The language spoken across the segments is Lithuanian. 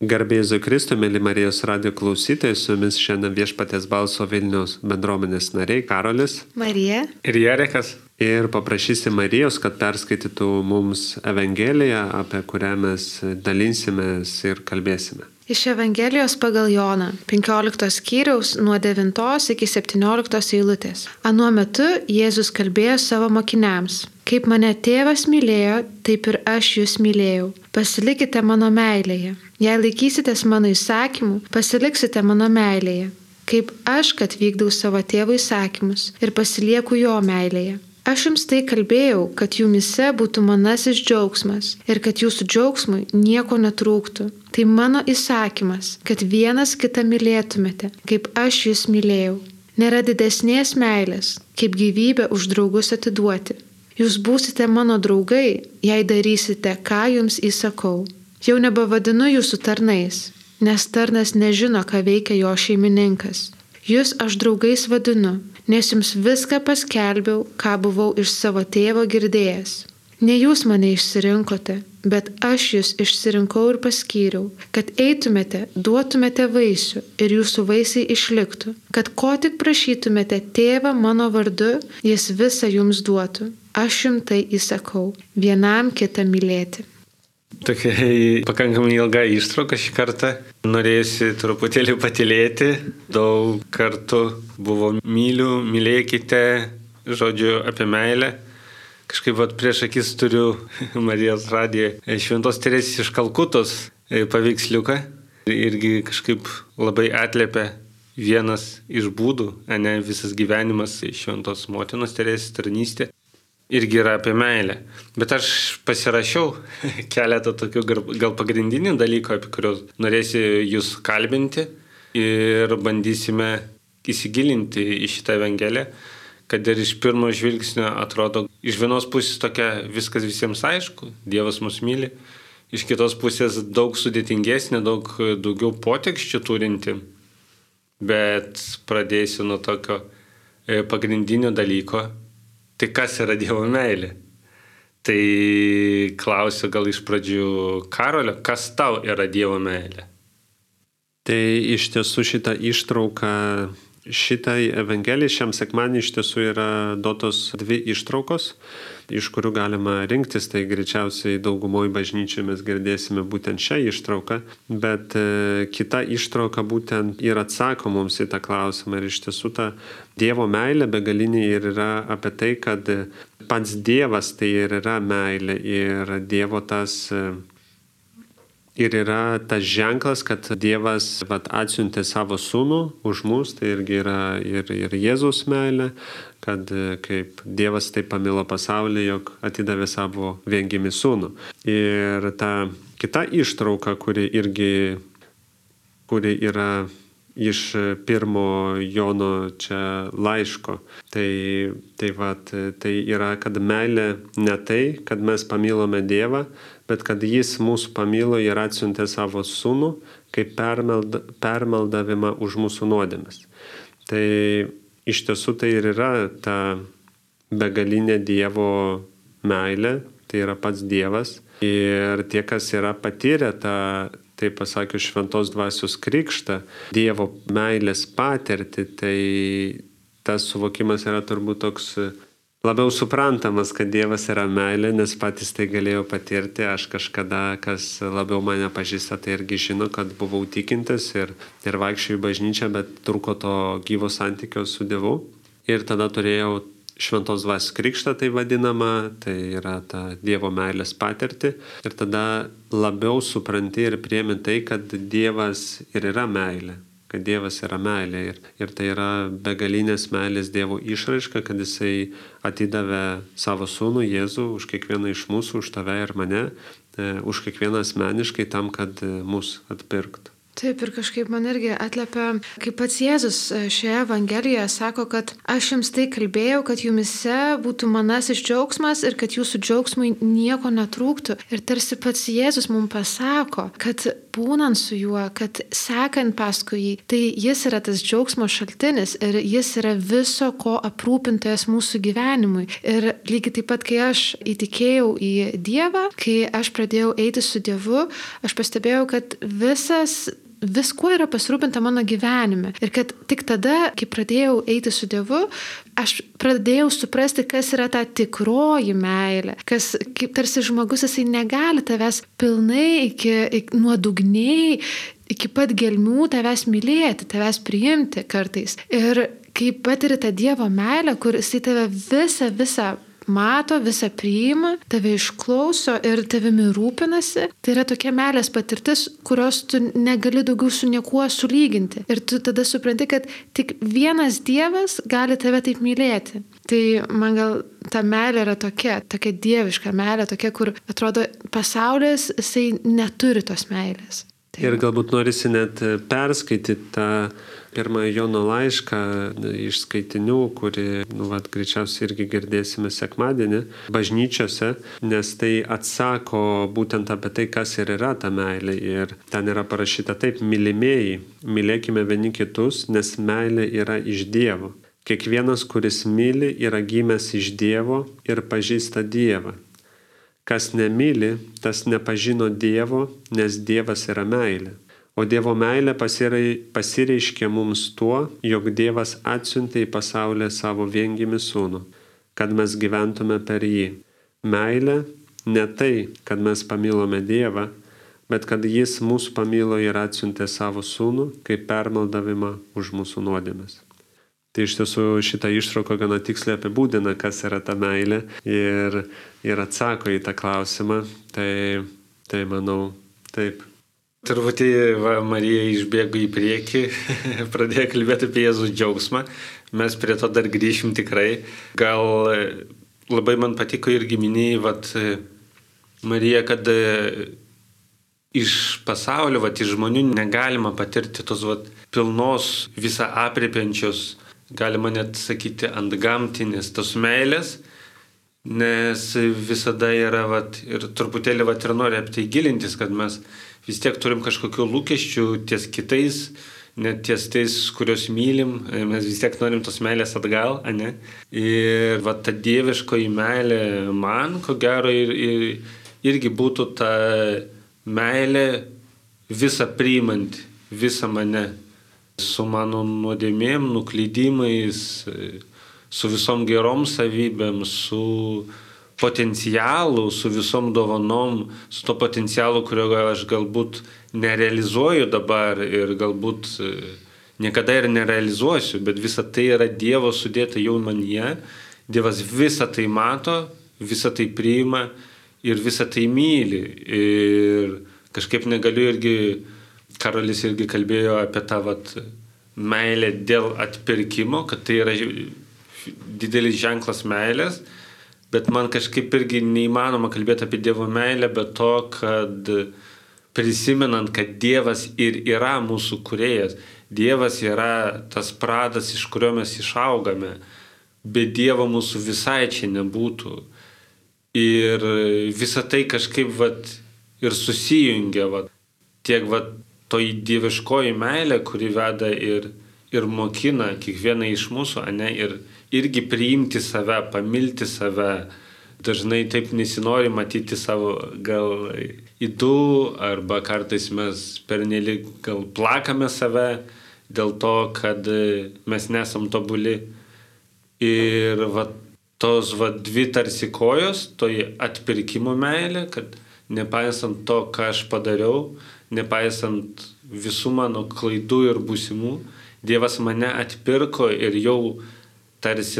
Garbėzui Kristui, mėly Marijos radijo klausytojai, su jumis šiandien Viešpaties balso Vilniaus bendruomenės nariai Karolis, Marija ir Jarekas. Ir paprašysim Marijos, kad perskaitytų mums Evangeliją, apie kurią mes dalinsimės ir kalbėsime. Iš Evangelijos pagal Joną, 15 skyriaus nuo 9 iki 17 eilutės. Anuo metu Jėzus kalbėjo savo mokiniams: Kaip mane tėvas mylėjo, taip ir aš jūs mylėjau. Pasilikite mano meilėje. Jei laikysitės mano įsakymų, pasiliksite mano meilėje. Kaip aš, kad vykdau savo tėvo įsakymus ir pasilieku jo meilėje. Aš jums tai kalbėjau, kad jumise būtų manasis džiaugsmas ir kad jūsų džiaugsmui nieko netrūktų. Tai mano įsakymas, kad vienas kitą mylėtumėte, kaip aš jūs mylėjau. Nėra didesnės meilės, kaip gyvybę už draugus atiduoti. Jūs būsite mano draugai, jei darysite, ką jums įsakau. Jau nebevadinu jūsų tarnais, nes tarnas nežino, ką veikia jo šeimininkas. Jūs aš draugais vadinu, nes jums viską paskelbiau, ką buvau iš savo tėvo girdėjęs. Ne jūs mane išsirinkote, bet aš jūs išsirinkau ir paskyriau, kad eitumėte, duotumėte vaisių ir jūsų vaisiai išliktų, kad ko tik prašytumėte tėvą mano vardu, jis visą jums duotų. Aš jums tai įsakau, vienam kitą mylėti. Tokia pakankamai ilga ištrauka šį kartą. Norėjusi truputėlį patylėti. Daug kartų buvo myliu, mylėkite, žodžiu apie meilę. Kažkaip prieš akis turiu Marijos radijo Šventos Teresės iš Kalkutos paveiksliuką. Irgi kažkaip labai atliepia vienas iš būdų, ne visas gyvenimas Šventos motinos Teresės tarnystė. Irgi yra apie meilę. Bet aš pasirašiau keletą tokių gal pagrindinių dalykų, apie kuriuos norėsiu jūs kalbinti ir bandysime įsigilinti į šitą Evangeliją, kad ir iš pirmo žvilgsnio atrodo iš vienos pusės tokia viskas visiems aišku, Dievas mus myli, iš kitos pusės daug sudėtingesnė, daug daugiau potekščių turinti, bet pradėsiu nuo tokio pagrindinio dalyko. Tai kas yra Dievo meilė? Tai klausiu gal iš pradžių Karolio, kas tau yra Dievo meilė? Tai iš tiesų šitą ištrauką, šitai Evangelijai šiam sekmadienį iš tiesų yra duotos dvi ištraukos, iš kurių galima rinktis. Tai greičiausiai daugumoje bažnyčių mes girdėsime būtent šią ištrauką, bet kita ištrauka būtent ir atsako mums į tą klausimą. Ir iš tiesų ta Dievo meilė begalinė ir yra apie tai, kad pats Dievas tai ir yra meilė ir Dievo tas ir yra tas ženklas, kad Dievas atsiuntė savo sūnų už mus, tai irgi yra ir Jėzaus meilė, kad kaip Dievas taip pamilo pasaulį, jog atidavė savo viengimį sūnų. Ir ta kita ištrauka, kuri yra iš pirmo Jono čia laiško, tai yra, kad meilė ne tai, kad mes pamilome Dievą, bet kad jis mūsų pamilo ir atsiuntė savo sūnų kaip permaldavimą už mūsų nuodėmes. Tai iš tiesų tai ir yra ta begalinė Dievo meilė, tai yra pats Dievas. Ir tie, kas yra patyrę tą, taip pasakius, šventos dvasios krikštą, Dievo meilės patirtį, tai tas suvokimas yra turbūt toks labiau suprantamas, kad Dievas yra meilė, nes patys tai galėjau patirti. Aš kažkada, kas labiau mane pažįsta, tai irgi žino, kad buvau tikintis ir vaikščiojau į bažnyčią, bet trūko to gyvo santykio su Dievu. Ir tada turėjau šventos dvasios krikštą, tai vadinama, tai yra ta Dievo meilės patirtį. Ir tada labiau supranti ir priemi tai, kad Dievas ir yra meilė. Kad Dievas yra meilė ir tai yra begalinės meilės Dievo išraiška, kad Jisai atidavė savo sūnų Jėzų už kiekvieną iš mūsų, už tave ir mane, už kiekvieną asmeniškai tam, kad mus atpirktų. Taip, ir kažkaip man irgi atliepia, kaip pats Jėzus šioje Evangelijoje sako, kad aš jums tai kalbėjau, kad jumise būtų manasis džiaugsmas ir kad jūsų džiaugsmui nieko netrūktų. Ir tarsi pats Jėzus mums pasako, kad būnant su juo, kad sekant paskui jį, tai jis yra tas džiaugsmo šaltinis ir jis yra viso ko aprūpintojas mūsų gyvenimui. Ir lygiai taip pat, kai aš įtikėjau į Dievą, kai aš pradėjau eiti su Dievu, aš pastebėjau, kad viskuo yra pasirūpinta mano gyvenime. Ir kad tik tada, kai pradėjau eiti su Dievu, aš pradėjau suprasti, kas yra ta tikroji meilė. Kas, kaip tarsi žmogus, jisai negali tavęs pilnai nuodugniai, iki pat gelmių tavęs mylėti, tavęs priimti kartais. Ir kai patiri tą Dievo meilę, kur jisai tave visą mato, visą priima, tave išklauso ir tavimi rūpinasi. Tai yra tokia meilės patirtis, kurios tu negali daugiau su niekuo sulyginti. Ir tu tada supranti, kad tik vienas Dievas gali tave taip mylėti. Tai man gal ta meilė yra tokia dieviška meilė, tokia, kur atrodo pasaulis, jisai neturi tos meilės. Tai ir galbūt norisi net perskaityti tą pirmąjį Jono laišką iš skaitinių, kurį, greičiausiai irgi girdėsime sekmadienį bažnyčiose, nes tai atsako būtent apie tai, kas ir yra ta meilė. Ir ten yra parašyta taip: mylimieji, mylėkime vieni kitus, nes meilė yra iš Dievo. Kiekvienas, kuris myli, yra gimęs iš Dievo ir pažįsta Dievą. Kas nemyli, tas nepažino Dievo, nes Dievas yra meilė. O Dievo meilė pasireiškė mums tuo, jog Dievas atsiuntė į pasaulį savo viengimį sūnų, kad mes gyventume per jį. Meilė ne tai, kad mes pamilome Dievą, bet kad jis mūsų pamilo ir atsiuntė savo sūnų kaip permaldavimą už mūsų nuodėmes. Tai iš tiesų šitą ištrauką gana tiksliai apibūdina, kas yra ta meilė ir atsako į tą klausimą. Tai manau, taip. Turbūt Marija išbėgo į priekį, pradėjo kalbėti apie Jėzaus džiaugsmą. Mes prie to dar grįšim tikrai. Gal labai man patiko irgi minėjai, Marija, kad iš pasaulio, iš žmonių negalima patirti tos pilnos, visą aprėpiančios, galima net sakyti, antgamtinės tos meilės, nes visada yra, ir truputėlį ir nori apie tai gilintis, kad mes vis tiek turim kažkokių lūkesčių ties kitais, net ties tais, kuriuos mylim, mes vis tiek norim tos meilės atgal, ane? Ir ta dieviškoji meilė man, ko gero, irgi būtų ta meilė visą priimanti, visą mane. Su mano nuodėmėm, nuklydimais, su visom gerom savybėm, su potencialu, su visom dovanom, su to potencialu, kurio aš galbūt nerealizuoju dabar ir galbūt niekada ir nerealizuosiu, bet visa tai yra Dievo sudėta jau manyje. Dievas visą tai mato, visą tai priima ir visą tai myli. Ir kažkaip negaliu irgi, Karolis irgi kalbėjo apie tą meilę dėl atpirkimo, kad tai yra didelis ženklas meilės, bet man kažkaip irgi neįmanoma kalbėti apie Dievo meilę, bet to, kad prisimenant, kad Dievas ir yra mūsų kūrėjas, Dievas yra tas pradas, iš kurio mes išaugame, be Dievo mūsų visai čia nebūtų. Ir visa tai kažkaip ir susijungia, tiek toj dieviškoji meilė, kuri veda ir mokina kiekvieną iš mūsų, ir irgi priimti save, pamilti save. Dažnai taip nesinori matyti savo gal ydų, arba kartais mes pernelyg gal plakame save dėl to, kad mes nesam tobuli. Ir tos dvi tarsi kojos, toj atpirkimo meilė, kad nepaisant to, ką aš padariau, nepaisant visų mano klaidų ir būsimų, Dievas mane atpirko ir jau tarsi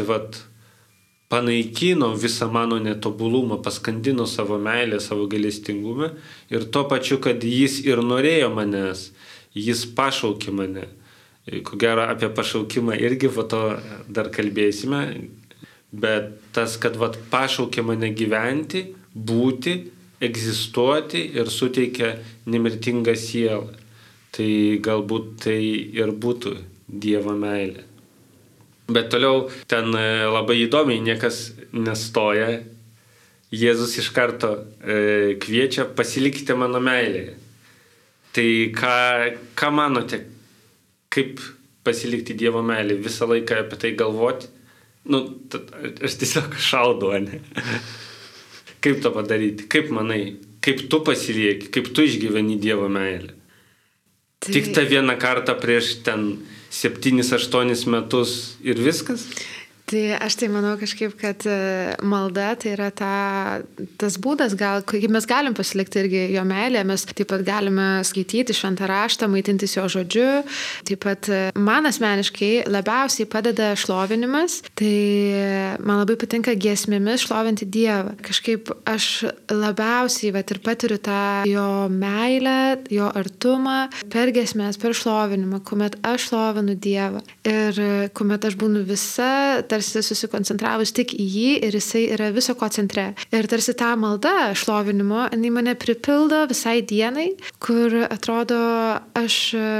panaikino visą mano netobulumą, paskandino savo meilę, savo gailestingumą ir tuo pačiu, kad jis ir norėjo manęs, jis pašaukė mane. Ko gero apie pašaukimą irgi to dar kalbėsime, bet tas, kad pašaukė mane gyventi, būti, egzistuoti ir suteikia nemirtingą sielą. Tai galbūt tai ir būtų Dievo meilė. Bet toliau ten labai įdomiai niekas nestoja. Jėzus iš karto kviečia, pasilikite mano meilėje. Tai ką manote, kaip pasilikti Dievo meilę, visą laiką apie tai galvoti? Aš tiesiog šaudau, ne? Kaip to padaryti? Kaip manai? Kaip tu pasilieki? Kaip tu išgyveni Dievo meilę? Tik tą vieną kartą prieš ten 7-8 metus ir viskas? Tai aš tai manau kažkaip, kad malda tai yra tas būdas, kaip mes galim pasilikti irgi jo meilę, mes taip pat galime skaityti šventą raštą, maitintis jo žodžiu, taip pat man asmeniškai labiausiai padeda šlovinimas, tai man labai patinka giesmėmis šlovinti Dievą. Kažkaip aš labiausiai ir patiriu tą jo meilę, jo artumą per giesmės, per šlovinimą, kuomet aš šlovinu Dievą ir kuomet aš būnu visa tarsi susikoncentravus tik į jį ir jisai yra viso ko centre. Ir tarsi tą maldą šlovinimo, jinai mane pripildo visai dienai, kur atrodo aš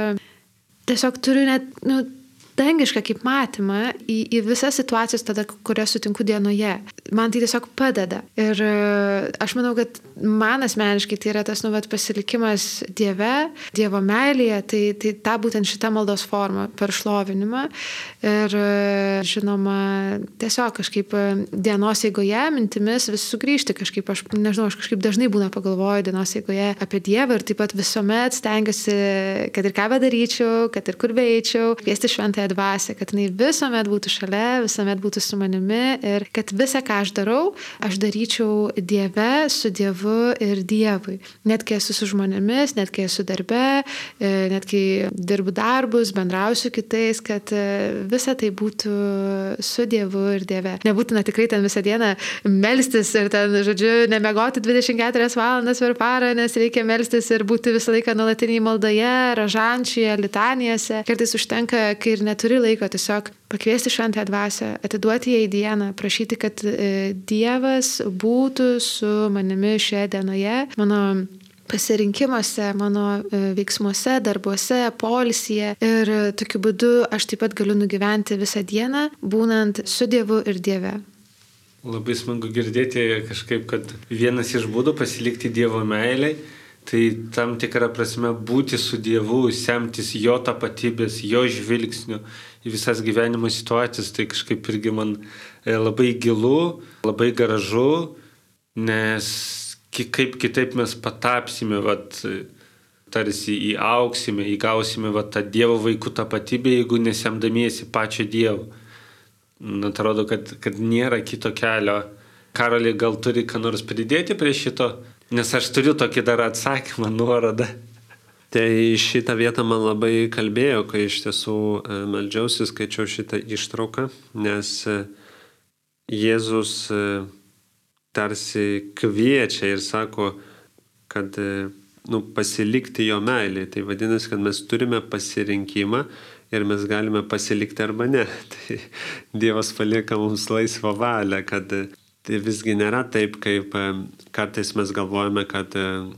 tiesiog turiu net dangišką kaip matymą į visas situacijas tada, kurias sutinku dienoje. Man tai tiesiog padeda. Ir aš manau, kad man asmeniškai tai yra tas pasilikimas Dieve, Dievo meilėje, tai ta būtent šita maldos forma per šlovinimą. Ir žinoma, tiesiog kažkaip dienos eigoje mintimis vis sugrįžti kažkaip, aš kažkaip dažnai būna pagalvoju dienos eigoje apie Dievą ir taip pat visuomet stengiuosi, kad ir ką bedaryčiau, kad ir kur beeičiau, kviesti šventąją dvasią, kad jinai visuomet būtų šalia, visuomet būtų su manimi ir kad visą, ką aš darau, aš daryčiau Dieve, su Dievu ir Dievui. Net kai esu su žmonėmis, net kai esu darbe, net kai dirbu darbus, bendrausiu kitais, kad visa tai būtų su Dievu ir Dieve. Nebūtina tikrai ten visą dieną melstis ir ten, žodžiu, nemegoti 24 valandas per parą, nes reikia melstis ir būti visą laiką nuolatiniai maldoje, rožančiuje, litanijose. Kartais užtenka, kai ir neturi laiko, tiesiog pakviesti šventąją dvasią, atiduoti jai dieną, prašyti, kad Dievas būtų su manimi šioje dienoje, mano pasirinkimuose, mano veiksmuose, darbuose, poilsyje ir tokiu būdu aš taip pat galiu nugyventi visą dieną, būnant su Dievu ir Dieve. Labai smagu girdėti kažkaip, kad vienas iš būdų pasilikti Dievo meilei, tai tam tikrą prasme būti su Dievu, semtis jo tapatybės, jo žvilgsnių į visas gyvenimo situacijas, tai kažkaip irgi man labai gilu, labai gražu, nes kaip kitaip mes patapsime, tarsi įauksime, įgausime tą Dievo vaikų tapatybę, jeigu nesemdamiesi pačio Dievo. Atrodo, kad nėra kito kelio. Karoli, gal turi ką nors pridėti prie šito? Nes aš turiu tokį dar atsakymą, nuorodą. Tai šitą vietą man labai kalbėjo, kai iš tiesų meldžiausi, skaičiau šitą ištrauką, nes Jėzus tarsi kviečia ir sako, kad pasilikti jo meilį. Tai vadinasi, kad mes turime pasirinkimą ir mes galime pasilikti arba ne. Tai Dievas palieka mums laisvą valią, kad tai visgi nėra taip, kaip kartais mes galvojame, kad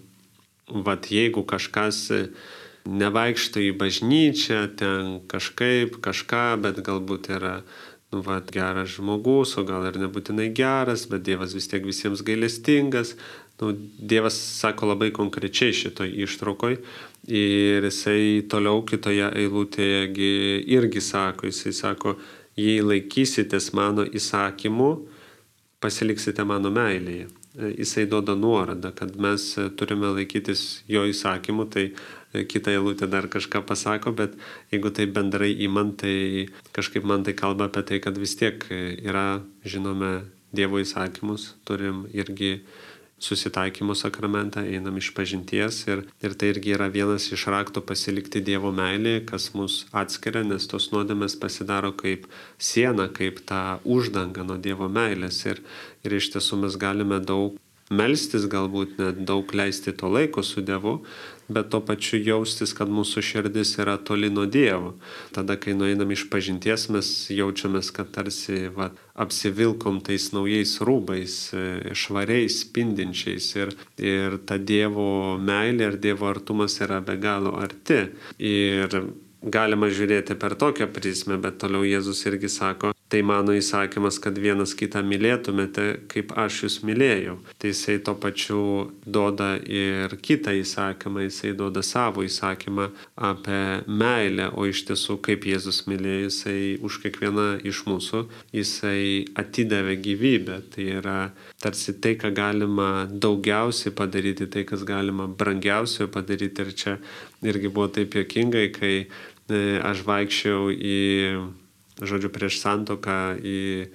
jeigu kažkas nevaikšto į bažnyčią, ten kažką, bet galbūt yra geras žmogus, o gal ir nebūtinai geras, bet Dievas vis tiek visiems gailestingas. Dievas sako labai konkrečiai šitoj ištraukoj ir jisai toliau kitoje eilutėje irgi sako, jisai sako, jei laikysitės mano įsakymų, pasiliksite mano meilėje. Jisai duoda nuorodą, kad mes turime laikytis jo įsakymų, tai kita eilutė dar kažką pasako, bet jeigu tai bendrai įmant, tai kažkaip man tai kalba apie tai, kad vis tiek yra, žinome, Dievo įsakymus, turim irgi susitaikymo sakramentą, einam iš pažinties ir tai irgi yra vienas iš raktų pasilikti Dievo meilėje, kas mus atskiria, nes tos nuodėmės pasidaro kaip siena, kaip ta uždanga nuo Dievo meilės ir iš tiesų mes galime daug melstis, galbūt net daug leisti to laiko su Dievu, bet to pačiu jaustis, kad mūsų širdis yra toli nuo Dievo. Tada, kai nueinam iš pažinties, mes jaučiamės, kad tarsi apsivilkom tais naujais rūbais, švariais, spindinčiais ir ta Dievo meilė ir Dievo artumas yra be galo arti. Ir galima žiūrėti per tokią prizmę, bet toliau Jėzus irgi sako, tai mano įsakymas, kad vienas kitą mylėtumėte, kaip aš jūs mylėjau. Tai jisai to pačiu duoda ir kitą įsakymą, jisai duoda savo įsakymą apie meilę, o iš tiesų kaip Jėzus mylėjo, jisai už kiekvieną iš mūsų, jisai atidavė gyvybę. Tai yra tarsi tai, ką galima daugiausiai padaryti, tai, kas galima brangiausiai padaryti. Ir čia irgi buvo taip juokingai, kai aš vaikščiau prieš santuoką į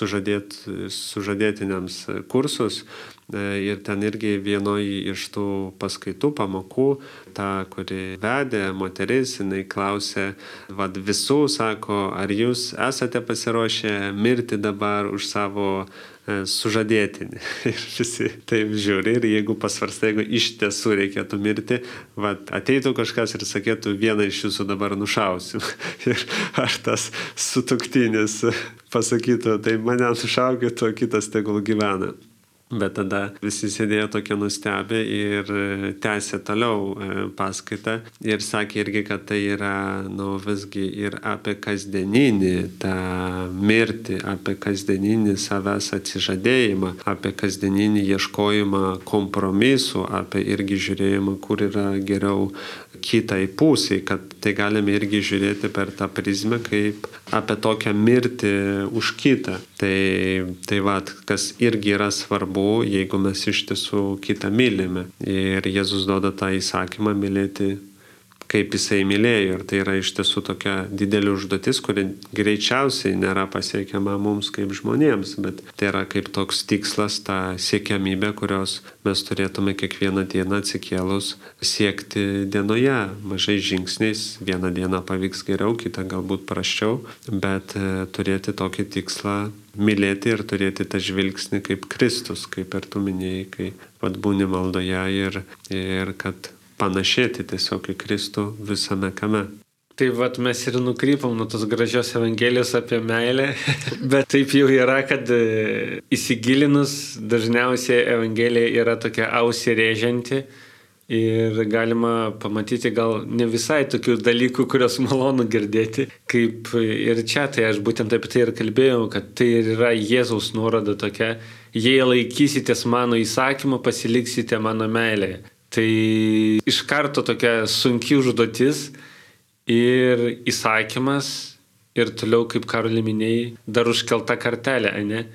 sužadėtiniams kursus ir ten irgi vienoje iš tų paskaitų, pamokų, ta, kuri vedė, moteris, jinai klausė, visų, sako, ar jūs esate pasiruošę mirti dabar už savo sužadėtinį. Ir visi taip žiūri ir jeigu pasvarstai, jeigu iš tiesų reikėtų mirti, ateitų kažkas ir sakytų, vieną iš jūsų dabar nušausiu. Ir ar tas sutuoktinis pasakytų, tai mane nušaukit, o kitas tegul gyvena. Bet tada visi sėdėjo tokie nustebę ir tęsė toliau paskaitą ir sakė irgi, kad tai yra visgi ir apie kasdieninį tą mirtį, apie kasdieninį savęs atsižadėjimą, apie kasdieninį ieškojimą kompromisų, apie irgi žiūrėjimą, kur yra geriau kitai pusiai, kad tai galime irgi žiūrėti per tą prizmę kaip apie tokią mirtį už kitą. Tai kas irgi yra svarbu, jeigu mes iš tiesų kitą mylime. Ir Jėzus duoda tą įsakymą mylėti, kaip jisai mylėjo. Ir tai yra iš tiesų tokia didelė užduotis, kuri greičiausiai nėra pasiekiama mums kaip žmonėms, bet tai yra kaip toks tikslas, ta siekiamybė, kurios mes turėtume kiekvieną dieną atsikėlus siekti dienoje, mažais žingsniais. Vieną dieną pavyks geriau, kitą galbūt prasčiau, bet turėti tokį tikslą mylėti ir turėti tą žvilgsnį kaip Kristus, kaip ir tu minėjai, kai būni maldoje ir kad panašėti tiesiog į Kristų visame kame. Tai mes ir nukrypom nuo tos gražios Evangelijos apie meilę, bet taip jau yra, kad įsigilinus dažniausiai Evangelija yra tokia ausį rėžianti ir galima pamatyti gal ne visai tokių dalykų, kurios malonu girdėti, kaip ir čia, tai aš būtent apie tai ir kalbėjau, kad tai yra Jėzaus nuoroda tokia, jei laikysitės mano įsakymų, pasiliksite mano meilėje. Tai iš karto tokia sunki užduotis ir įsakymas ir toliau, kaip Karoli minėjai, dar užkelta kartelė, ne?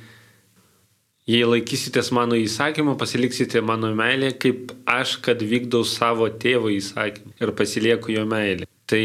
Jei laikysitės mano įsakymą, pasiliksite mano meilę, kaip aš, kad vykdau savo tėvo įsakymą ir pasilieku jo meilę. Tai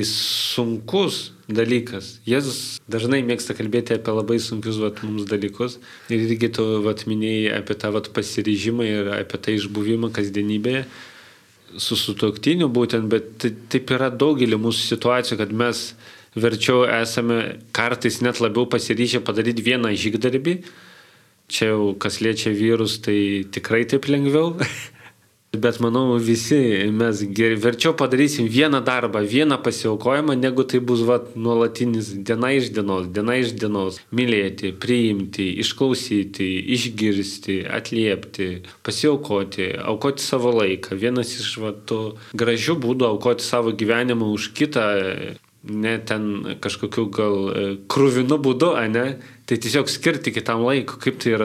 sunkus dalykas. Jėzus dažnai mėgsta kalbėti apie labai sunkius mums dalykus. Ir irgi tu minėjai apie tą pasiryžimą ir apie tą išbuvimą kasdienybėje su sutuoktiniu būtent, bet taip yra daugelį mūsų situacijų, kad mes verčiau esame kartais net labiau pasiryžę padaryti vieną žygdarbį. Čia jau kas liečia vyrus, tai tikrai taip lengviau. Bet manau, visi mes verčiau padarysim vieną darbą, vieną pasiaukojimą, negu tai bus nuolatinis diena iš dienos. Mylėti, priimti, išklausyti, išgirsti, atliepti, pasiaukoti, aukoti savo laiką. Vienas iš tų gražių būdų aukoti savo gyvenimą už kitą, ne ten kažkokiu gal kruvinu būdu, ne? Tai tiesiog skirti kitam laiku, kaip tai yra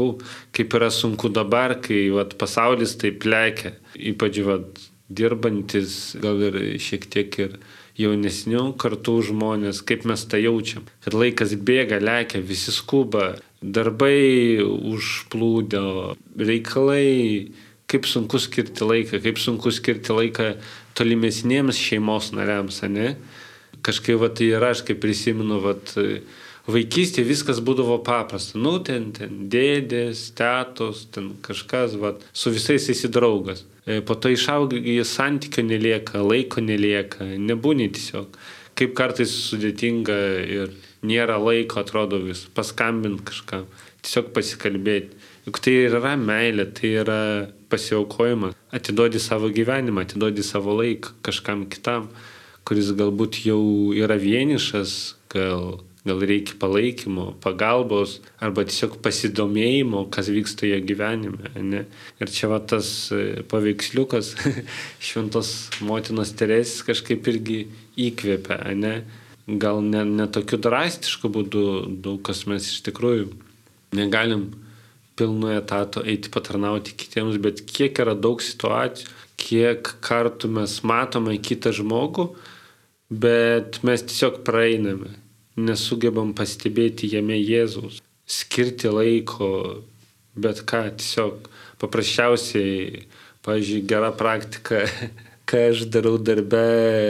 sunku dabar, kai pasaulis taip lekia, ypač dirbantis, gal ir šiek tiek ir jaunesnių kartų žmonės, kaip mes tą jaučiam, kad laikas bėga, lekia, visi skuba, darbai užplūdo, reikalai, kaip sunku skirti laiką tolimesniems šeimos nariams, ne? Kažkaip tai ir aš, kaip prisimenu, vaikystėje viskas būdavo paprasta. Ten dėdės, tetos, ten kažkas, su visais esi draugas. Po to išaugi, santykio nelieka, laiko nelieka, nebūni tiesiog. Kaip kartais sudėtinga ir nėra laiko, atrodo vis, paskambint kažkam, tiesiog pasikalbėti. Juk tai yra meilė, tai yra pasiaukojimas. Atiduodi savo gyvenimą, atiduodi savo laiką kažkam kitam, kuris galbūt jau yra vienišas, gal reikia palaikymo, pagalbos arba tiesiog pasidomėjimo, kas vyksta jo gyvenime. Ne? Ir čia va tas paveiksliukas šventos motinos Teresės kažkaip irgi įkvėpia. Ne? Gal ne tokiu drastišku būdu, daug kas mes iš tikrųjų negalim pilnu etatu eiti patarnauti kitiems, bet kiek yra daug situacijų, kiek kartų mes matome kitą žmogų, bet mes tiesiog praeiname, nesugebam pastebėti jame Jėzaus, skirti laiko, bet ką, tiesiog paprasčiausiai, pavyzdžiui, gera praktika, ką aš darau darbe,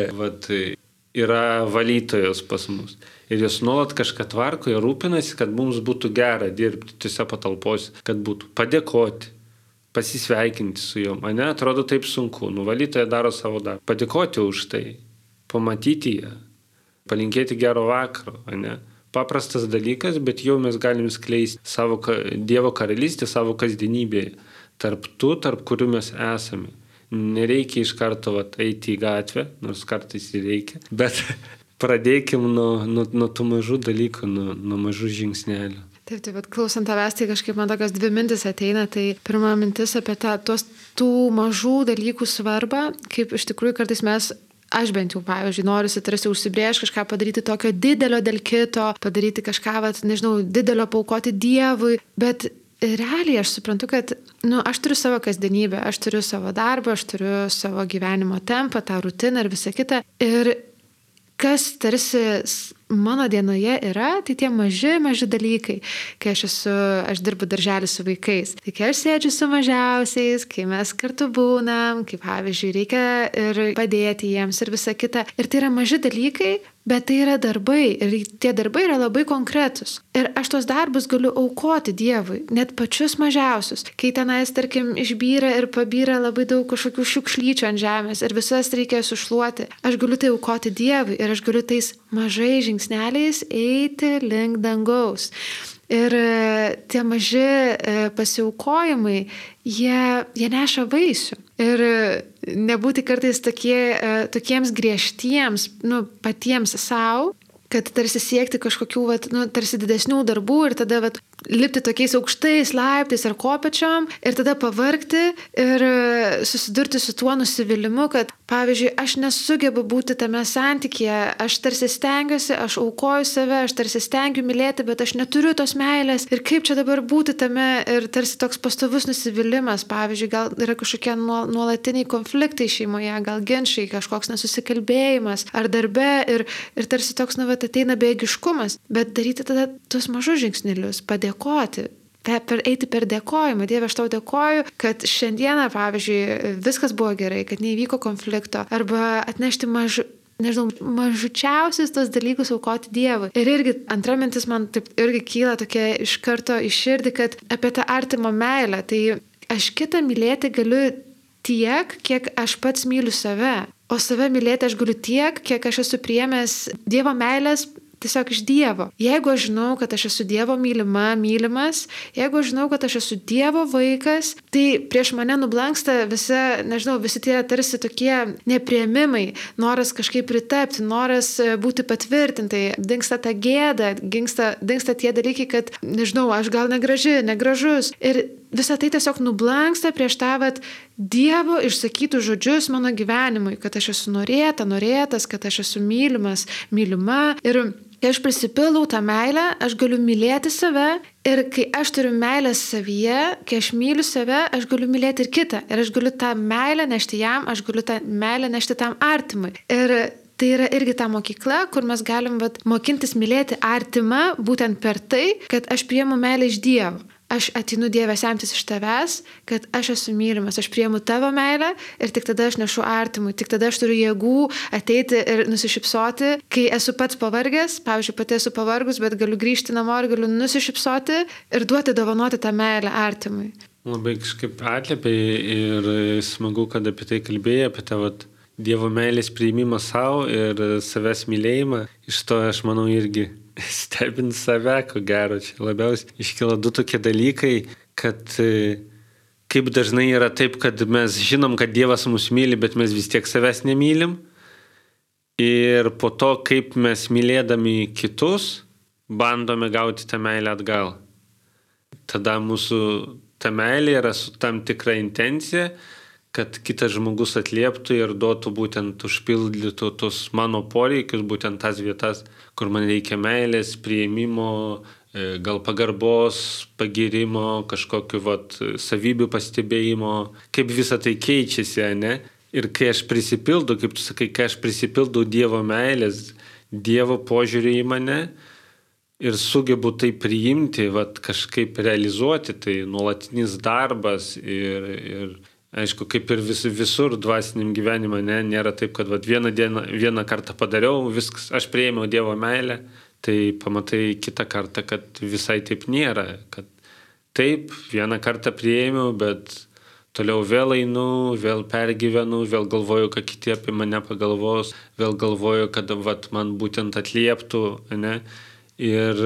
yra valytojos pas mus. Ir jos nuolat kažką tvarko, jie rūpinasi, kad mums būtų gera dirbti tiesiog patalpose, kad būtų padėkoti, pasisveikinti su juom. Mane atrodo taip sunku, valytoja daro savo darbą. Padėkoti už tai, pamatyti ją, palinkėti gero vakaro. Ne? Paprastas dalykas, bet jau mes galim skleisti savo Dievo karalystę savo kasdienybėje, tarp kurių mes esame. Nereikia iš karto eiti į gatvę, nors kartais ir reikia, bet pradėkim nuo tų mažų dalykų, nuo mažų žingsnelių. Taip, bet klausant tavęs, tai kažkaip man tokios dvi mintis ateina. Tai pirma mintis apie tų mažų dalykų svarbą, kaip iš tikrųjų kartais aš bent jau, pavyzdžiui, noriu tarsi užsibrėžti kažką padaryti tokio didelio dėl kito, padaryti kažką, didelio paaukoti Dievui, bet realiai aš suprantu, kad aš turiu savo kasdienybę, aš turiu savo darbą, aš turiu savo gyvenimo tempą, tą rutiną ir visą kitą. Ir kas tarsi mano dienoje yra, tai tie maži dalykai, kai aš dirbu darželį su vaikais. Tai kai aš sėdžiu su mažiausiais, kai mes kartu būnam, kai pavyzdžiui reikia ir padėti jiems ir visą kitą. Ir tai yra maži dalykai, bet tai yra darbai ir tie darbai yra labai konkretus. Ir aš tos darbus galiu aukoti Dievui, net pačius mažiausius. Kai tenais, tarkim, išbyra ir pabyra labai daug kažkokių šiukšlyčių ant žemės ir visas reikia sušluoti, aš galiu tai aukoti Dievui ir aš galiu tais mažai žingsneliais eiti link dangaus. Ir tie maži pasiaukojimai, jie neša vaisių. Ir nebūti kartais tokiems griežtiems, patiems savo, kad tarsi siekti kažkokių, tarsi didesnių darbų ir tada lipti tokiais aukštais laiptais ar kopečiom ir tada pavargti ir susidurti su tuo nusivylimu, kad, pavyzdžiui, aš nesugebu būti tame santykyje, aš tarsi stengiuosi, aš aukoju save, aš tarsi stengiu mylėti, bet aš neturiu tos meilės ir kaip čia dabar būti tame ir tarsi toks pastovus nusivylimas, pavyzdžiui, gal yra kažkokie nuolatiniai konfliktai šeimoje, gal ginčai, kažkoks nesusikalbėjimas ar darbe ir tarsi toks, ateina bejėgiškumas, bet daryti tada tuos mažus žingsnelius, padėkoti, eiti per dėkojimą. Dieve, aš tau dėkoju, kad šiandieną, pavyzdžiui, viskas buvo gerai, kad neįvyko konflikto, arba atnešti mažučiausius tos dalykus aukoti Dievui. Ir irgi antra mintis man taip irgi kyla tokia iš karto į širdį, kad apie tą artimo meilę, tai aš kitą mylėti galiu tiek, kiek aš pats myliu save. O save mylėti aš galiu tiek, kiek aš esu priėmęs Dievo meilės tiesiog iš Dievo. Jeigu aš žinau, kad aš esu Dievo mylimas, jeigu aš žinau, kad aš esu Dievo vaikas, tai prieš mane nublanksta visi tie tarsi tokie nepriėmimai, noras kažkaip pritapti, noras būti patvirtintai, dingsta ta gėda, dingsta tie dalykai, kad, aš gal negražus. Ir visą tai tiesiog nublanksta prieš tą Dievo išsakytų žodžius mano gyvenimui, kad aš esu norėtas, kad aš esu mylimas, mylima. Ir kai aš prisipildau tą meilę, aš galiu mylėti save ir kai aš turiu meilę savyje, kai aš myliu save, aš galiu mylėti ir kitą. Ir aš galiu tą meilę nešti jam, aš galiu tą meilę nešti tam artimui. Ir tai yra irgi ta mokykla, kur mes galim mokintis mylėti artimą būtent per tai, kad aš priimu meilę iš Dievo. Aš ateinu Dieve semtis iš tavęs, kad aš esu mylimas, aš priimu tavo meilę ir tik tada aš nešu artimui, tik tada aš turiu jėgų ateiti ir nusišypsoti, kai esu pats pavargęs, pavyzdžiui, pati esu pavargus, bet galiu grįžti namo ir galiu nusišypsoti ir dovanoti tą meilę artimui. Labai kažkaip atliepia ir smagu, kad apie tai kalbėjai, apie tą Dievo meilės priėmimą savo ir savęs mylėjimą. Iš to aš manau irgi stebint save, ko gero, čia labiausiai iškilo du tokie dalykai, kad kaip dažnai yra taip, kad mes žinom, kad Dievas mus myli, bet mes vis tiek savęs nemylim. Ir po to, kaip mes mylėdami kitus, bandome gauti tą meilę atgal. Tada mūsų ta meilė yra su tam tikra intencija, kad kitas žmogus atlieptų ir duotų būtent, užpildytų tos mano poreikius, būtent tas vietas, kur man reikia meilės, priėmimo, gal pagarbos, pagirimo, kažkokiu savybių pastebėjimo, kaip visa tai keičiasi, ne? Ir kai aš prisipildau, kaip tu sakai, kai aš prisipildau Dievo meilės, Dievo požiūrį į mane ir sugebu tai priimti, kažkaip realizuoti, tai nuolatinis darbas ir aišku, kaip ir visur dvasiniam gyvenime, nėra taip, kad vieną kartą padariau, viskas, aš priėmiau Dievo meilę, tai pamatai kitą kartą, kad visai taip nėra, kad taip, vieną kartą priėmiau, bet toliau vėl einu, vėl pergyvenu, vėl galvoju, kad kiti apie mane pagalvos, vėl galvoju, kad man būtent atlieptų, ne? Ir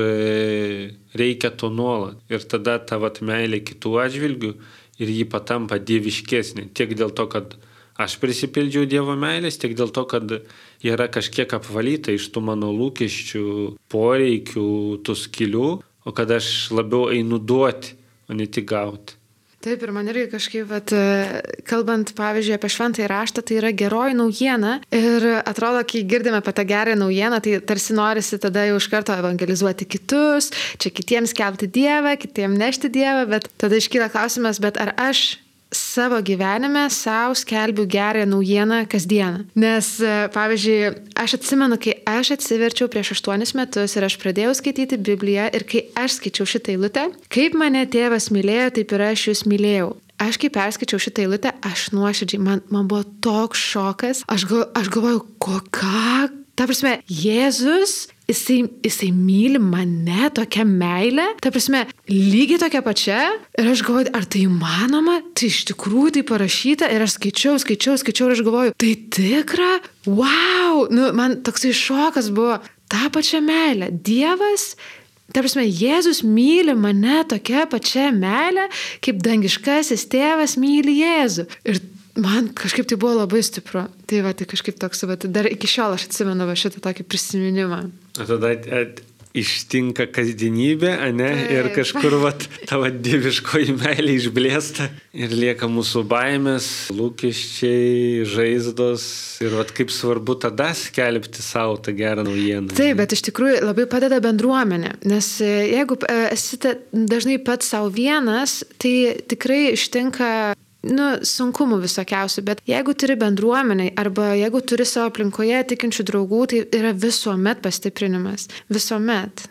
reikia to nuolat. Ir tada ta meilė kitų atžvilgių ir jį patampa dieviškesnė. Tiek dėl to, kad aš prisipildžiau Dievo meilės, tiek dėl to, kad yra kažkiek apvalyta iš tų mano lūkesčių, poreikių, tų skylių, o kad aš labiau einu duoti, o ne tik gauti. Taip, ir man irgi kažkaip, kalbant, pavyzdžiui, apie šventąjį raštą, tai yra geroji naujiena ir atrodo, kai girdime apie tą gerąją naujieną, tai tarsi norisi tada jau iš karto evangelizuoti kitus, čia kitiems skelbti Dievą, kitiems nešti Dievą, bet tada iškyla klausimas, bet ar aš savo gyvenime savo skelbiu gerąją naujieną kasdieną. Nes, pavyzdžiui, aš atsimenu, kai aš atsiverčiau prieš 8 metus ir aš pradėjau skaityti Bibliją ir kai aš skaičiau šitą eilutę, kaip mane tėvas mylėjo, taip ir aš jūs mylėjau. Aš kai perskaičiau šitą eilutę, aš nuoširdžiai, man buvo toks šokas, aš galvojau, ką? Ta prasme, Jėzus, jisai myli mane tokia meilė, ta prasme, lygiai tokia pačia. Ir aš galvoju, ar tai įmanoma? Tai iš tikrųjų tai parašyta. Ir aš skaičiau ir aš galvoju, tai tikra? Wow! Man toksai šokas buvo. Ta pačia meilė. Dievas, ta prasme, Jėzus myli mane tokia pačia meilė, kaip dangiškasis tėvas myli Jėzų. Ir man kažkaip tai buvo labai stipru. Tai kažkaip toks, dar iki šiol aš atsimenu šitą tokį prisiminimą. Tada ištinka kasdienybė, ne? Taip. Ir kažkur tavo dieviškoji meilė išblėsta ir lieka mūsų baimės, lūkesčiai, žaizdos ir kaip svarbu tada skelbti savo tą gerą naujieną. Taip, bet iš tikrųjų labai padeda bendruomenė, nes jeigu esi dažnai pats savo vienas, tai tikrai ištinka sunkumų visokiausių, bet jeigu turi bendruomenę arba jeigu turi savo aplinkoje tikinčių draugų, tai yra visuomet pastiprinimas. Visuomet.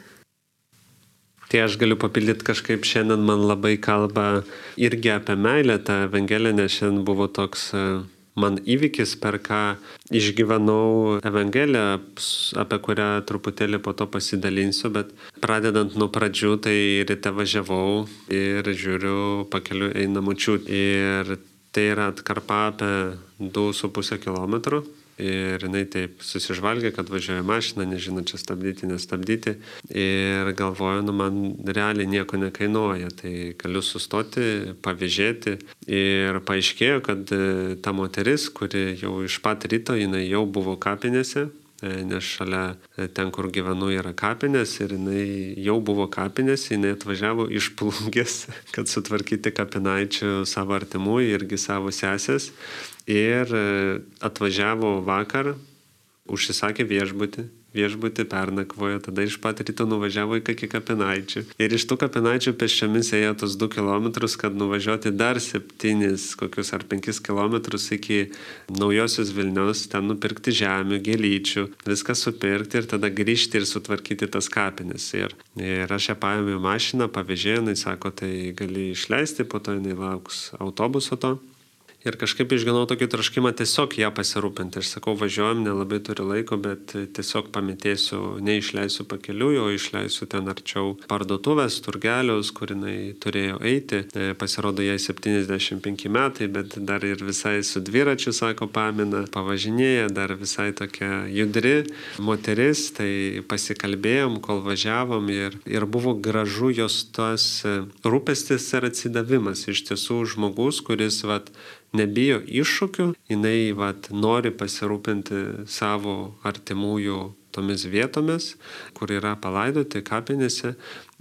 Tai aš galiu papildyti kažkaip, šiandien man labai kalba irgi apie meilę, ta evangelija, nes šiandien buvo toks man įvykis, per ką išgyvenau evangeliją, apie kurią truputėlį po to pasidalinsiu, bet pradedant nuo pradžių, tai ryte važiavau ir žiūriu, pakeliu eina močiutė. Ir tai yra atkarpa apie 2,5 kilometrų. Ir jinai taip susižvalgė, kad važiuoja mašina, nežino čia stabdyti, nestabdyti. Ir galvoju, man realiai nieko nekainuoja, tai galiu sustoti, pavėžėti. Ir paaiškėjo, kad ta moteris, kuri jau iš pat ryto, jinai jau buvo kapinėse, nes šalia ten, kur gyvenu, yra kapinės ir jinai jau buvo kapinės, jinai atvažiavo iš Plungės, kad sutvarkyti kapinaičių savo artimųjų irgi savo sesės. Ir atvažiavo vakar, užsisakė viešbutį pernakvojo, tada iš pat ryto nuvažiavo iki kapinaičių. Ir iš tų kapinaičių pėsčiomis ėjo tos 2 kilometrus, kad nuvažiuoti dar 7, kokius ar 5 kilometrus iki Naujosios Vilnios, ten nupirkti žemių, gėlyčių, viską supirkti ir tada grįžti ir sutvarkyti tas kapines. Ir aš ją paėmiau mašiną, pavėžėjau, jinai sako, tai gali išleisti, po to jinai lauks autobuso to. ir kažkaip išgyvenau tokį troškimą tiesiog ją pasirūpinti. Aš sakau, važiuojam, nelabai turiu laiko, bet tiesiog pametėsiu, neišleisiu pakeliui, o išleisiu ten arčiau parduotuvės, turgelius, kur jinai turėjo eiti. Pasirodo, jai 75 metai, bet dar ir visai su dviračiu, sako, pamina, pavažinėja, dar visai tokia judri moteris, tai pasikalbėjom, kol važiavom ir buvo gražu jos tas rūpestis ir atsidavimas. Iš tiesų žmogus, kuris nebijo iššūkių, jinai nori pasirūpinti savo artimųjų tomis vietomis, kur yra palaidoti kapinėse,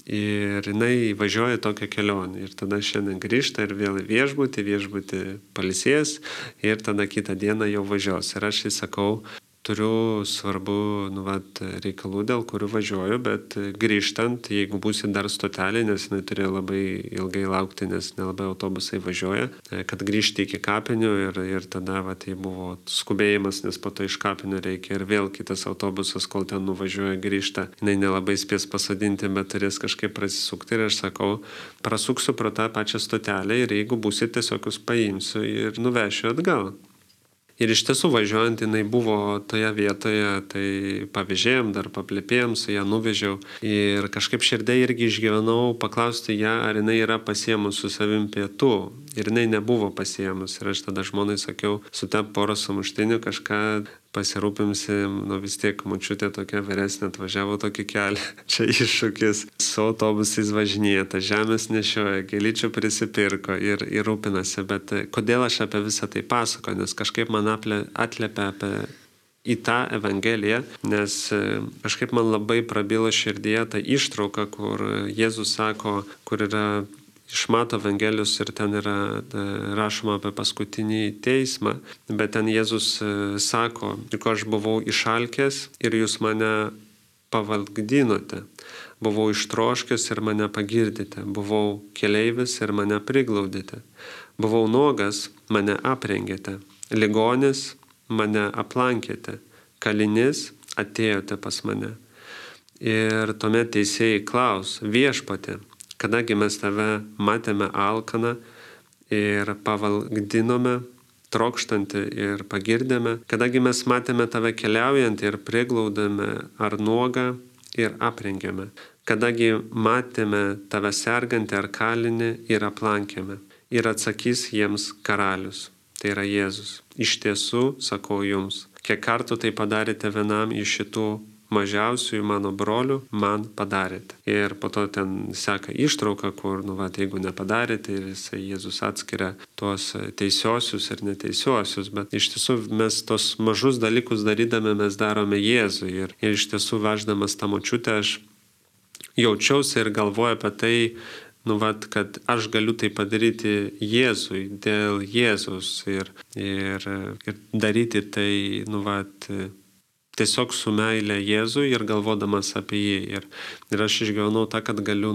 ir jinai važiuoja tokią kelionę. Ir tada šiandien grįžta ir vėl į viešbutį pailsės, ir tada kitą dieną jau važiuos. Ir aš sakau, turiu svarbu reikalų, dėl kurių važiuoju, bet grįžtant, jeigu būsi dar stotelė, nes jinai turėjo labai ilgai laukti, nes nelabai autobusai važiuoja, kad grįžti iki kapinių ir tada tai buvo skubėjimas, nes po to iš kapinių reikia ir vėl kitas autobusas, kol ten nuvažiuoja, grįžta. Jinai nelabai spės pasodinti, bet turės kažkaip prasisukti ir aš sakau, prasuksiu pro tą pačią stotelę ir jeigu būsi, tiesiog jūs paimsiu ir nuvešiu atgal. Ir iš tiesų važiuojant jinai buvo toje vietoje, tai pavėžėjom, dar paplėpėjom, su ją nuvežiau. Ir kažkaip širdai irgi išgyvenau paklausti ją, ar jinai yra pasiėmus su savim pietų. Ir jinai nebuvo pasiėmus. Ir aš tada žmonai sakiau, su ta pora sumuštinių kažką pasirūpimsim, vis tiek močiutė tokia vyresnė atvažiavo tokį kelią. Čia iššūkis. Su autobusais važinėja, tą žemės nešioja, gėlyčių prisipirko ir rūpinasi. Bet kodėl aš apie visą tai pasakoju? Nes kažkaip man atliepia į tą Evangeliją, nes kažkaip man labai prabilo širdyje ta ištrauka, kur Jėzus sako, kur yra iš Mato Evangelijos ir ten yra rašoma apie paskutinį teismą, bet ten Jėzus sako, jog aš buvau išalkęs ir jūs mane pavalgdinote, buvau ištroškęs ir mane pagirdėte, buvau keleivis ir mane priglaudėte, buvau nuogas, mane aprengėte, ligonis, mane aplankėte, kalinis, atėjote pas mane. Ir tuomet teisėjai klaus, viešpatie, kadagi mes tave matėme alkaną ir pavalgdinome, trokštantį ir pagirdėme, kadagi mes matėme tave keliaujantį ir priglaudėme ar nuogą ir aprengėme, kadagi matėme tave sergantį ar kalinį ir aplankėme. Ir atsakys jiems karalius, tai yra Jėzus. Iš tiesų, sakau jums, kiek kartų tai padarėte vienam iš šitų mažiausiųjų mano brolių, man padarėte. Ir po to ten seka ištrauka, kur, jeigu nepadarėte, ir Jėzus atskiria tuos teisiosius ir neteisiosius, bet iš tiesų mes tos mažus dalykus darydami mes darome Jėzui. Ir iš tiesų veždamas tą močiutę aš jaučiausi ir galvoju apie tai, kad aš galiu tai padaryti Jėzui, dėl Jėzus ir daryti tai, tiesiog su meile Jėzui ir galvodamas apie jį. Ir aš išgyvenau tą, kad galiu,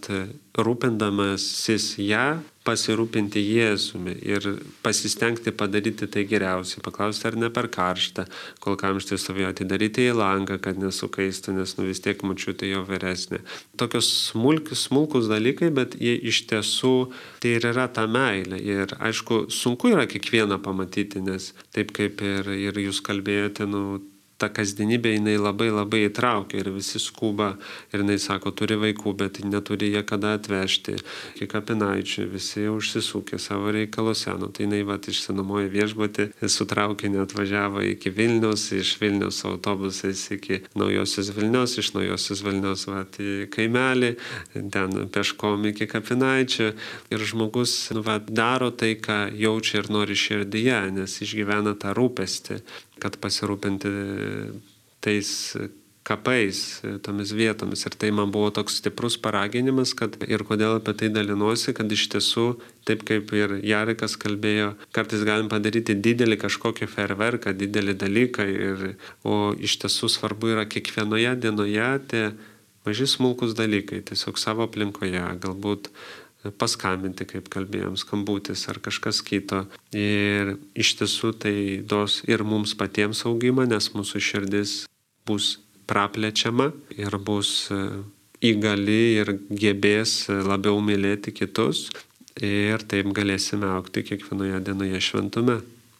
rūpindamasis ją, pasirūpinti Jėzumi ir pasistengti padaryti tai geriausiai. Paklausti, ar ne per karštą, kol kamštis stovėjo, atidaryti į langą, kad nesukaistų, nes vis tiek močiutė jo vyresnė. Tokios smulkus dalykai, bet jie iš tiesų tai ir yra ta meilė. Ir aišku, sunku yra kiekvieną pamatyti, nes taip kaip ir jūs kalbėjote, ta kasdienybė jinai labai labai įtraukia ir visi skuba ir jinai sako, turi vaikų, bet neturi jie kada atvežti iki kapinaičių, visi užsisūkė savo reikaluose. Tai jinai išsinuomojo viešbutį, sutraukė, atvažiavo iki Vilniaus, iš Vilniaus autobusais iki Naujosios Vilnios, iš Naujosios Vilnios į kaimelį, ten peškom iki kapinaičių ir žmogus daro tai, ką jaučia ir nori širdyje, nes išgyvena tą rūpestį, kad pasirūpinti tais kapais, tomis vietomis. Ir tai man buvo toks stiprus paraginimas, kad ir kodėl apie tai dalinuosi, kad iš tiesų, taip kaip ir Jarikas kalbėjo, kartais galim padaryti didelį kažkokį fejerverką, didelį dalyką, o iš tiesų svarbu yra kiekvienoje dienoje tie maži smulkus dalykai, tiesiog savo aplinkoje, galbūt paskambinti, kaip kalbėjom, skambutis ar kažkas kito. Ir iš tiesų tai duos ir mums patiems augimą, nes mūsų širdis bus praplečiama ir bus įgali ir gebės labiau mylėti kitus. ir taip galėsime augti kiekvienoje dienoje šventume.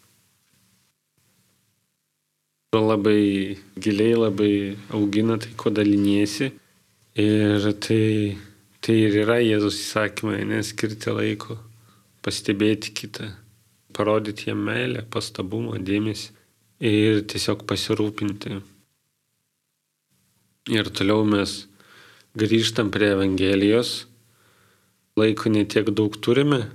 Labai giliai, labai augina tai, ko daliniesi. Ir tai ir yra Jėzus įsakymai, neskirti laiko, pastebėti kitą, parodyti jam meilę, pastabumą, dėmesį ir tiesiog pasirūpinti. Ir toliau mes grįžtam prie Evangelijos. Laiko netiek daug turime,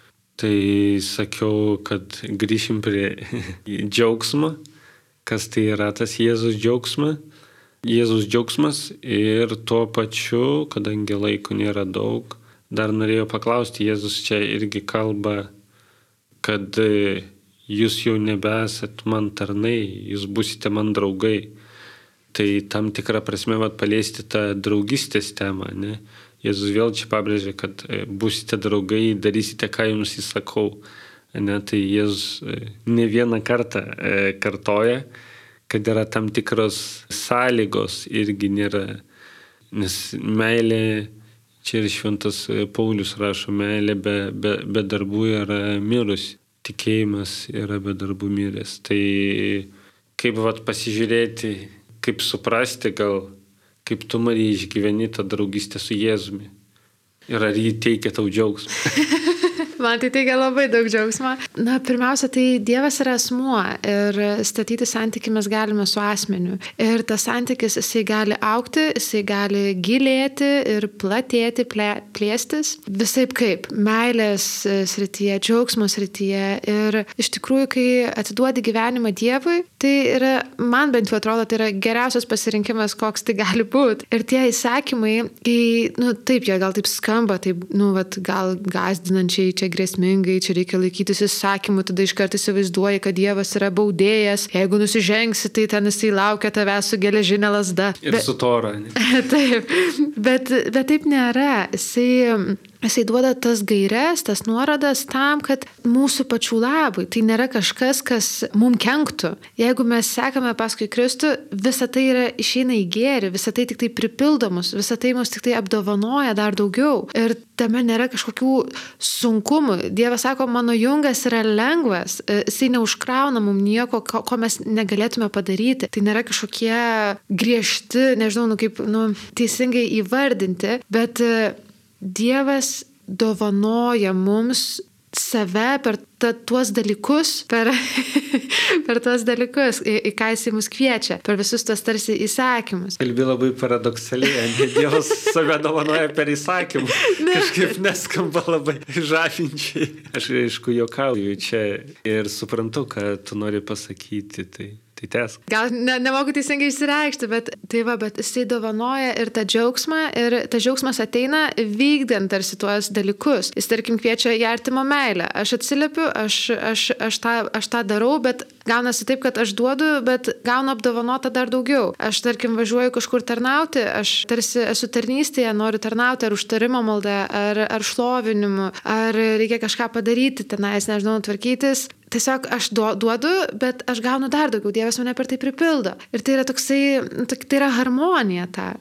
tai sakiau, kad grįšim prie džiaugsmo. Kas tai yra tas Jėzus džiaugsmas? Jėzus džiaugsmas ir tuo pačiu, kadangi laiko nėra daug, dar norėjau paklausti, Jėzus čia irgi kalba, kad jūs jau nebesat man tarnai, jūs būsite man draugai. Tai tam tikrą prasme paliesti tą draugystės temą, ne? Jėzus vėl čia pabrėžia, kad būsite draugai, darysite, ką jums įsakau. Ne? Tai Jėzus ne vieną kartą kartoja, kad yra tam tikros sąlygos irgi nėra. Nes meilė, čia ir šventas Paulius rašo, meilė be darbų yra mirusi. Tikėjimas yra be darbų miręs. Tai kaip pasižiūrėti, kaip suprasti gal, kaip tu, Marija, išgyveni tą draugystę su Jėzumi. Ir ar jį teikia tau džiaugsmą? Man tai teikia labai daug džiaugsmo. Na, pirmiausia, tai Dievas yra asmuo ir statyti santykį mes galime su asmeniu. Ir tas santykis, jisai gali augti, jisai gali gilėti ir platėti, plėstis. Visaip kaip, meilės srityje, džiaugsmo srityje. Ir iš tikrųjų, kai atiduodi gyvenimą Dievui, tai yra, man bent jau atrodo, tai yra geriausias pasirinkimas, koks tai gali būti. Ir tie įsakymai, taip, jie gal taip skamba, taip, gal gąsdinančiai, čia grėsmingai, čia reikia laikytis įsakymų, tada iškart įsivaizduoji, kad Dievas yra baudėjas, jeigu nusižengsi, tai ten jisai laukia tavęs su geležinė lazda. Ir su tora. Taip, bet taip nėra. Jisai duoda tas gaires, tas nuorodas tam, kad mūsų pačių labui. Tai nėra kažkas, kas mums kenktų. Jeigu mes sekame paskui Kristų, visa tai išeina į gėrį, visa tai tik tai pripildo mus, visa tai mus tik tai apdovanoja dar daugiau. Ir tame nėra kažkokių sunkumų. Dievas sako, mano jungas yra lengvas, jisai neužkrauna mums nieko, ko mes negalėtume padaryti. Tai nėra kažkokie griežti, nežinau, kaip teisingai įvardinti, bet Dievas dovanoja mums save per tuos dalykus, per tuos dalykus, į ką jisai mus kviečia, per visus tos tarsi įsakymus. Kalbi labai paradoksaliai, Dievas save dovanoja per įsakymus. Kažkaip neskamba labai žavinčiai. Aš aišku juokauju čia ir suprantu, ką tu nori pasakyti. Tai tęsk. Gal nemoku teisingai išsireikšti, bet jisai dovanoja ir tą džiaugsmą, ir tas džiaugsmas ateina vykdant tarsi tuos dalykus. Jis, tarkim, kviečia į artimo meilę. Aš atsiliepiu, aš tą darau, bet gaunasi taip, kad aš duodu, bet gaunu apdovanotą dar daugiau. Aš, tarkim, važiuoju kažkur tarnauti, aš tarsi esu tarnystėje, noriu tarnauti ar užtarimo maldą, ar šlovinimu, ar reikia kažką padaryti tenais, nežinau, tvarkytis. Tiesiog aš duodu, bet aš gaunu dar daugiau, Dievas mane per tai pripildo. Ir tai yra tai yra harmonija ta.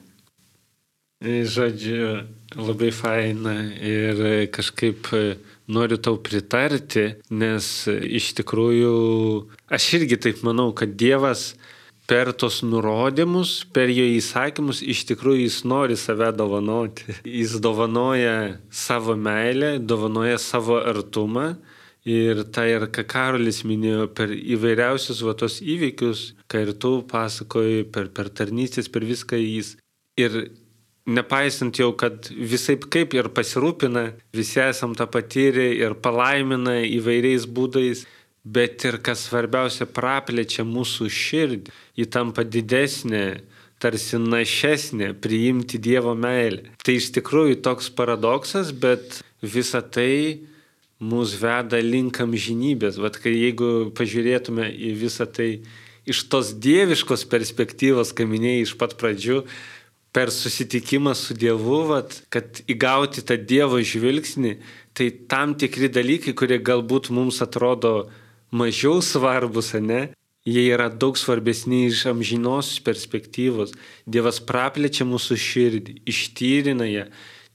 Žodžiu, labai faina ir kažkaip noriu tau pritarti, nes iš tikrųjų aš irgi taip manau, kad Dievas per tos nurodymus, per jo įsakymus, iš tikrųjų jis nori save dovanoti. Jis dovanoja savo meilę, dovanoja savo artumą. Ir tai ir ką Karolis minėjo per įvairiausius tos įvykius, ką ir tu pasakoji, per tarnystės, per viską jis. Ir nepaisant jau, kad visaip kaip ir pasirūpina, visi esam tą patyrę ir palaimina įvairiais būdais, bet ir kas svarbiausia, praplečia mūsų širdį, ji tampa didesnė, tarsi našesnė priimti Dievo meilę. Tai iš tikrųjų toks paradoksas, bet visa tai mus veda link amžinybės. Kai jeigu pažiūrėtume į visą tai iš tos dieviškos perspektyvos, kai minėjai iš pat pradžių, per susitikimą su Dievu, kad įgauti tą Dievo žvilgsnį, tai tam tikri dalykai, kurie galbūt mums atrodo mažiau svarbus, ne? Jie yra daug svarbesni iš amžinosios perspektyvos. Dievas praplečia mūsų širdį, ištyrina ją,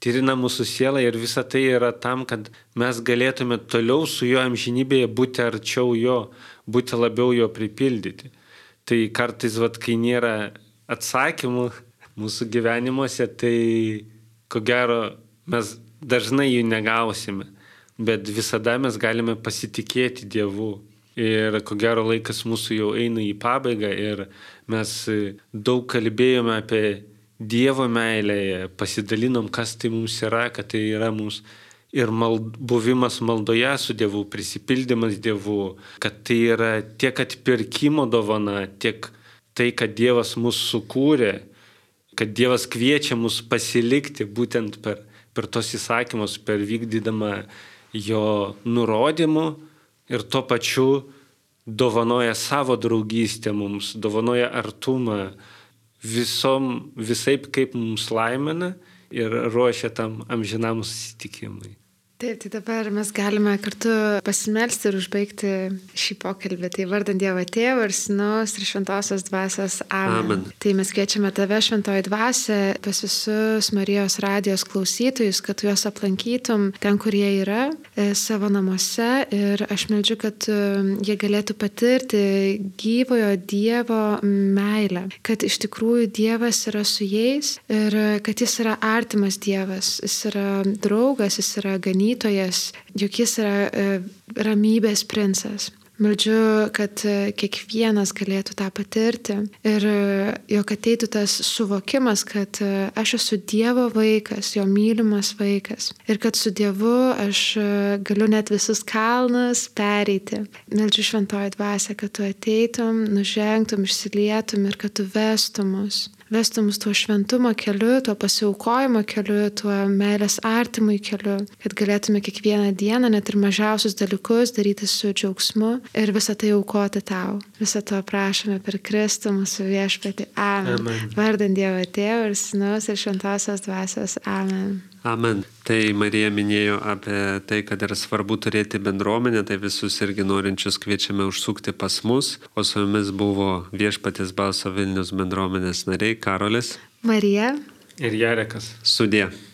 tyrina mūsų sielą ir visa tai yra tam, kad mes galėtume toliau su juo amžinybėje būti arčiau jo, būti labiau jo pripildyti. Tai kartais, kai nėra atsakymų mūsų gyvenimuose, tai ko gero mes dažnai jų negausime, bet visada mes galime pasitikėti Dievu. Ir ko gero laikas mūsų jau eina į pabaigą ir mes daug kalbėjome apie Dievo meilę, pasidalinom, kas tai mums yra, kad tai yra mums ir buvimas maldoje su Dievu, prisipildymas Dievu, kad tai yra tiek atpirkimo dovana, tiek tai, kad Dievas mus sukūrė, kad Dievas kviečia mus pasilikti būtent per tos įsakymus, per vykdydama jo nurodymų ir tuo pačiu dovanoja savo draugystę mums, dovanoja artumą visaip kaip mums laimina ir ruošia tam amžinam susitikimui. Taip, tai dabar mes galime kartu pasimelsti ir užbaigti šį pokalbį. Tai vardant Dievo Tėvo ir Sūnaus ir Šventosios Dvasios. Amen. Tai mes kviečiame tave, Šventoji Dvasia, pas visus Marijos radijos klausytojus, kad tu juos aplankytum ten, kur jie yra, savo namuose. Ir aš meldžiu, kad jie galėtų patirti gyvojo Dievo meilę. Kad iš tikrųjų Dievas yra su jais ir kad jis yra artimas Dievas. Jis yra draugas, jis yra ganytojas, juk jis yra ramybės princas. Meldžiu, kad kiekvienas galėtų tą patirti ir jog ateitų tas suvokimas, kad aš esu Dievo vaikas, jo mylimas vaikas ir kad su Dievu aš galiu net visus kalnus pereiti. Meldžiu Šventoji Dvasia, kad tu ateitum, nužengtum, išsilietum ir kad tu vestum mus tuo šventumo keliu, tuo pasiaukojimo keliu, tuo meilės artimui keliu, kad galėtume kiekvieną dieną, net ir mažiausius dalykus daryti su džiaugsmu ir visą tai aukoti tau. Visą to prašome per Kristų mūsų viešpatį. Amen. Amen. Vardant Dievo Tėvo ir Sūnaus ir Šventosios Dvasios. Amen. Amen. Tai Marija minėjo apie tai, kad yra svarbu turėti bendruomenę, tai visus irgi norinčius kviečiame užsukti pas mus. O su jumis buvo Viešpaties balso Vilnius bendruomenės nariai Karolis, Marija ir Jarekas. Sudie.